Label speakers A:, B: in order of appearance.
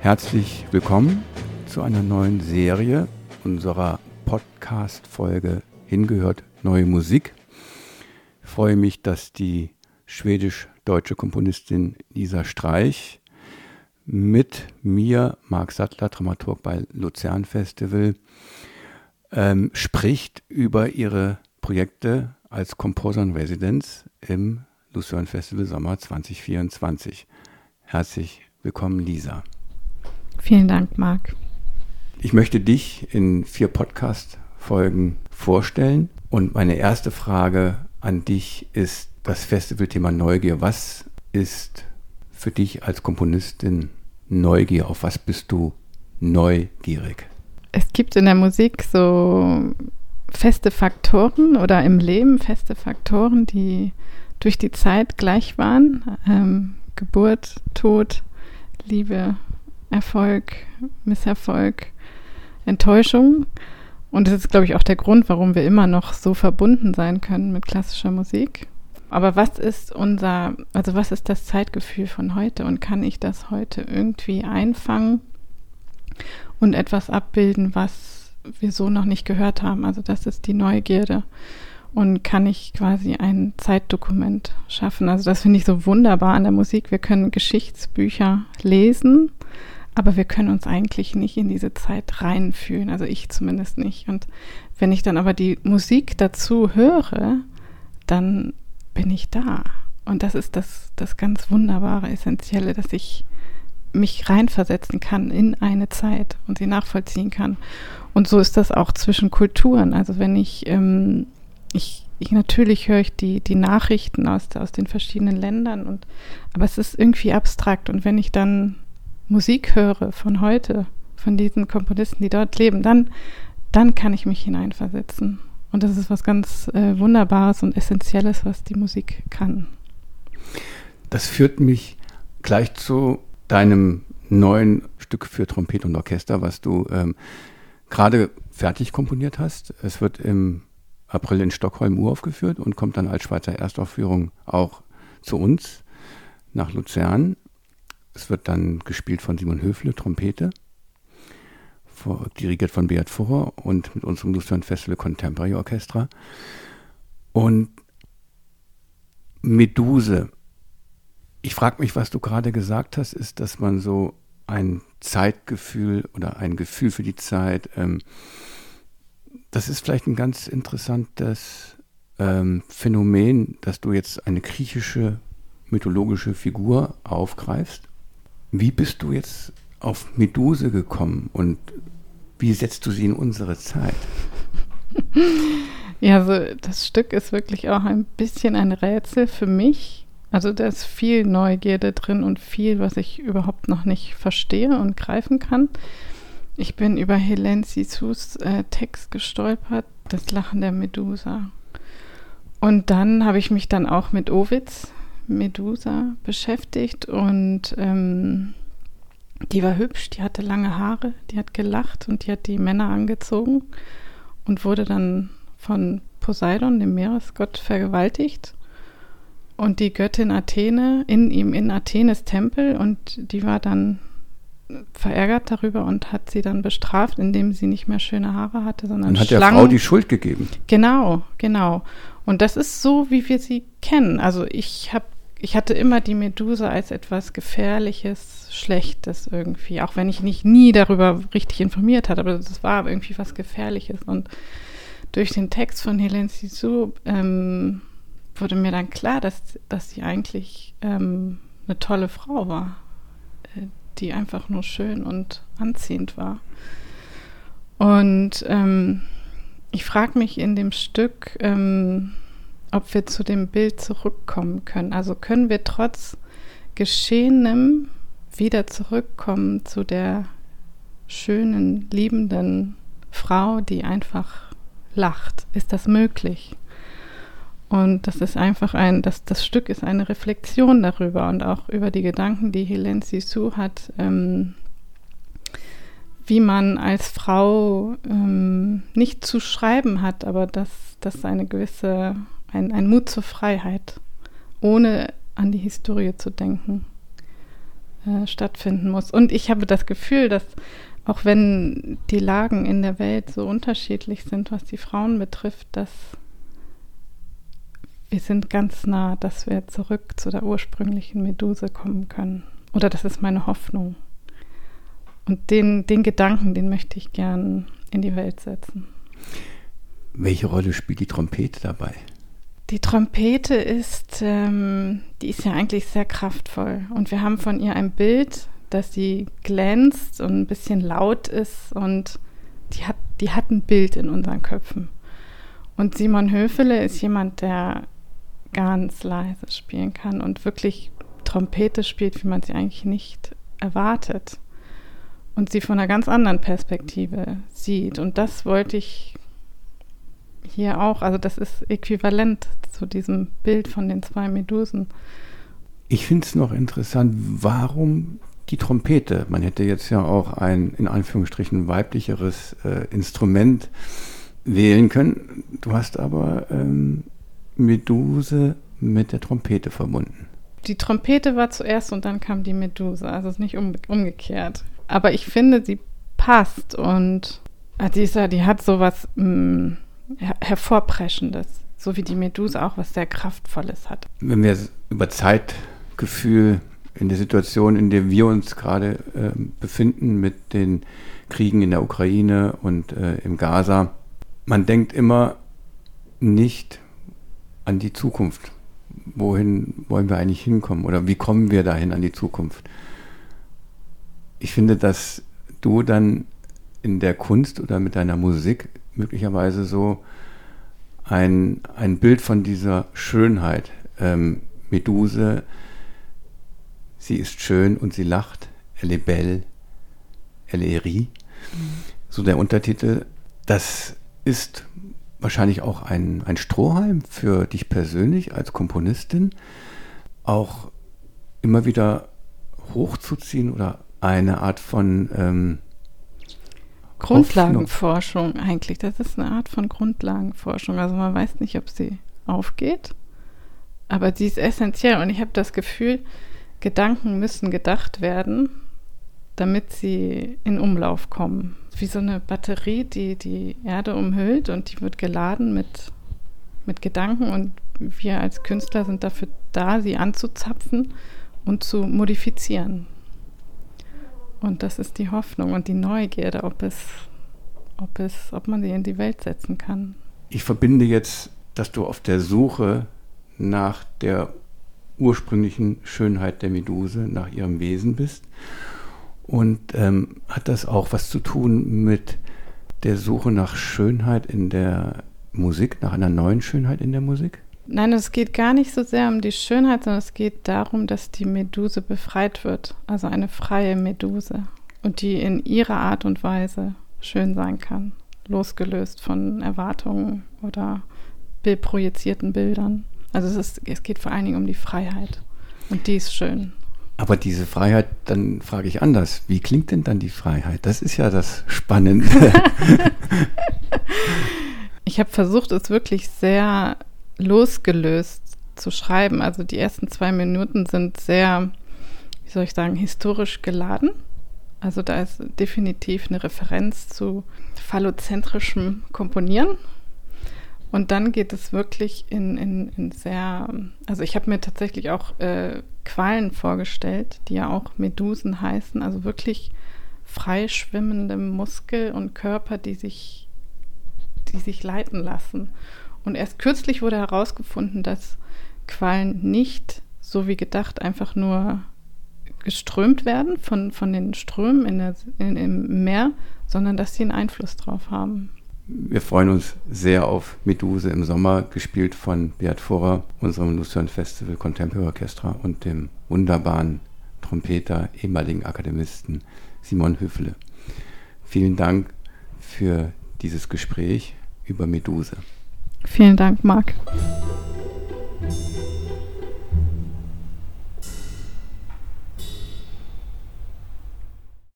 A: Herzlich willkommen zu einer neuen Serie unserer Podcast-Folge Hingehört neue Musik. Ich freue mich, dass die schwedisch-deutsche Komponistin Lisa Streich mit mir, Marc Sattler, Dramaturg bei Luzern Festival, spricht über ihre Projekte als Composer in Residence im Luzern Festival Sommer 2024. Herzlich willkommen, Lisa.
B: Vielen Dank, Marc.
A: Ich möchte dich in 4 Podcast-Folgen vorstellen. Und meine erste Frage an dich ist das Festivalthema Neugier. Was ist für dich als Komponistin Neugier? Auf was bist du neugierig?
B: Es gibt in der Musik so feste Faktoren oder im Leben feste Faktoren, die durch die Zeit gleich waren. Geburt, Tod, Liebe, Erfolg, Misserfolg, Enttäuschung. Und das ist, glaube ich, auch der Grund, warum wir immer noch so verbunden sein können mit klassischer Musik. Aber was ist das Zeitgefühl von heute? Und kann ich das heute irgendwie einfangen und etwas abbilden, was wir so noch nicht gehört haben? Also das ist die Neugierde. Und kann ich quasi ein Zeitdokument schaffen? Also das finde ich so wunderbar an der Musik. Wir können Geschichtsbücher lesen, aber wir können uns eigentlich nicht in diese Zeit reinfühlen. Also ich zumindest nicht. Und wenn ich dann aber die Musik dazu höre, dann bin ich da. Und das ist das ganz Wunderbare, Essentielle, dass ich mich reinversetzen kann in eine Zeit und sie nachvollziehen kann. Und so ist das auch zwischen Kulturen. Also wenn ich natürlich höre ich die Nachrichten aus den verschiedenen Ländern, aber es ist irgendwie abstrakt. Und wenn ich dann Musik höre von heute, von diesen Komponisten, die dort leben, dann kann ich mich hineinversetzen. Und das ist was ganz Wunderbares und Essentielles, was die Musik kann.
A: Das führt mich gleich zu deinem neuen Stück für Trompete und Orchester, was du gerade fertig komponiert hast. Es wird im April in Stockholm uraufgeführt und kommt dann als Schweizer Erstaufführung auch zu uns nach Luzern. Es wird dann gespielt von Simon Höfle, Trompete, dirigiert von Beat Furrer und mit unserem Luzern Festival Contemporary Orchestra. Und Meduse. Ich frage mich, was du gerade gesagt hast, ist, dass man so ein Zeitgefühl oder ein Gefühl für die Zeit, das ist vielleicht ein ganz interessantes Phänomen, dass du jetzt eine griechische mythologische Figur aufgreifst. Wie bist du jetzt auf Meduse gekommen und wie setzt du sie in unsere Zeit?
B: Ja, also das Stück ist wirklich auch ein bisschen ein Rätsel für mich. Also da ist viel Neugierde drin und viel, was ich überhaupt noch nicht verstehe und greifen kann. Ich bin über Hélène Cixous Text gestolpert, Das Lachen der Medusa. Und dann habe ich mich dann auch mit Ovids Medusa beschäftigt und die war hübsch, die hatte lange Haare, die hat gelacht und die hat die Männer angezogen und wurde dann von Poseidon, dem Meeresgott, vergewaltigt. Und die Göttin Athene in Athenes Tempel und die war dann verärgert darüber und hat sie dann bestraft, indem sie nicht mehr schöne Haare hatte, sondern
A: und hat
B: Schlangen.
A: Der Frau die Schuld gegeben.
B: Genau. Und das ist so, wie wir sie kennen. Also ich hatte immer die Medusa als etwas Gefährliches, Schlechtes irgendwie, auch wenn ich mich nie darüber richtig informiert hatte, aber das war irgendwie was Gefährliches. Und durch den Text von Hélène Cixous wurde mir dann klar, dass sie eigentlich eine tolle Frau war, die einfach nur schön und anziehend war. Und ich frage mich in dem Stück, ob wir zu dem Bild zurückkommen können. Also können wir trotz Geschehenem wieder zurückkommen zu der schönen, liebenden Frau, die einfach lacht. Ist das möglich? Und das ist einfach das Stück ist eine Reflexion darüber und auch über die Gedanken, die Hélène Cixous hat, wie man als Frau nicht zu schreiben hat, aber dass eine gewisse, ein Mut zur Freiheit, ohne an die Historie zu denken, stattfinden muss. Und ich habe das Gefühl, dass auch wenn die Lagen in der Welt so unterschiedlich sind, was die Frauen betrifft, dass wir sind ganz nah, dass wir zurück zu der ursprünglichen Meduse kommen können. Oder das ist meine Hoffnung. Und den Gedanken, den möchte ich gern in die Welt setzen.
A: Welche Rolle spielt die Trompete dabei?
B: Die Trompete ist, die ist ja eigentlich sehr kraftvoll. Und wir haben von ihr ein Bild, dass sie glänzt und ein bisschen laut ist. Und die hat ein Bild in unseren Köpfen. Und Simon Höfele ist jemand, der ganz leise spielen kann und wirklich Trompete spielt, wie man sie eigentlich nicht erwartet. Und sie von einer ganz anderen Perspektive sieht. Und das wollte ich hier auch, also das ist äquivalent zu diesem Bild von den 2 Medusen.
A: Ich finde es noch interessant, warum die Trompete? Man hätte jetzt ja auch ein, in Anführungsstrichen, weiblicheres Instrument wählen können. Du hast aber Meduse mit der Trompete verbunden.
B: Die Trompete war zuerst und dann kam die Meduse, also es ist nicht umgekehrt. Aber ich finde, sie passt und die hat sowas Hervorpreschendes, so wie die Meduse auch was sehr Kraftvolles hat.
A: Wenn wir über Zeitgefühl in der Situation, in der wir uns gerade befinden mit den Kriegen in der Ukraine und im Gaza, man denkt immer nicht an die Zukunft. Wohin wollen wir eigentlich hinkommen oder wie kommen wir dahin an die Zukunft? Ich finde, dass du dann in der Kunst oder mit deiner Musik möglicherweise so ein Bild von dieser Schönheit, Meduse, sie ist schön und sie lacht, elle est belle, elle est rit, so der Untertitel, das ist wahrscheinlich auch ein Strohhalm für dich persönlich als Komponistin, auch immer wieder hochzuziehen oder eine Art von
B: Grundlagenforschung eigentlich. Das ist eine Art von Grundlagenforschung. Also man weiß nicht, ob sie aufgeht, aber sie ist essentiell. Und ich habe das Gefühl, Gedanken müssen gedacht werden, damit sie in Umlauf kommen. Wie so eine Batterie, die die Erde umhüllt und die wird geladen mit Gedanken und wir als Künstler sind dafür da, sie anzuzapfen und zu modifizieren. Und das ist die Hoffnung und die Neugierde, ob man sie in die Welt setzen kann.
A: Ich verbinde jetzt, dass du auf der Suche nach der ursprünglichen Schönheit der Meduse, nach ihrem Wesen bist. Und hat das auch was zu tun mit der Suche nach Schönheit in der Musik, nach einer neuen Schönheit in der Musik?
B: Nein, es geht gar nicht so sehr um die Schönheit, sondern es geht darum, dass die Meduse befreit wird. Also eine freie Meduse. Und die in ihrer Art und Weise schön sein kann. Losgelöst von Erwartungen oder projizierten Bildern. Also es geht vor allen Dingen um die Freiheit. Und die ist schön.
A: Aber diese Freiheit, dann frage ich anders, wie klingt denn dann die Freiheit? Das ist ja das Spannende.
B: Ich habe versucht, es wirklich sehr losgelöst zu schreiben. Also die ersten 2 Minuten sind sehr, wie soll ich sagen, historisch geladen. Also da ist definitiv eine Referenz zu phallozentrischem Komponieren. Und dann geht es wirklich in sehr, also ich habe mir tatsächlich auch Quallen vorgestellt, die ja auch Medusen heißen, also wirklich frei schwimmende Muskel und Körper, die sich leiten lassen. Und erst kürzlich wurde herausgefunden, dass Quallen nicht, so wie gedacht, einfach nur geströmt werden von den Strömen im Meer, sondern dass sie einen Einfluss drauf haben.
A: Wir freuen uns sehr auf Meduse im Sommer, gespielt von Beat Vorer, unserem Lucerne Festival Contemporary Orchestra und dem wunderbaren Trompeter, ehemaligen Akademisten Simon Höfele. Vielen Dank für dieses Gespräch über Meduse.
B: Vielen Dank, Marc.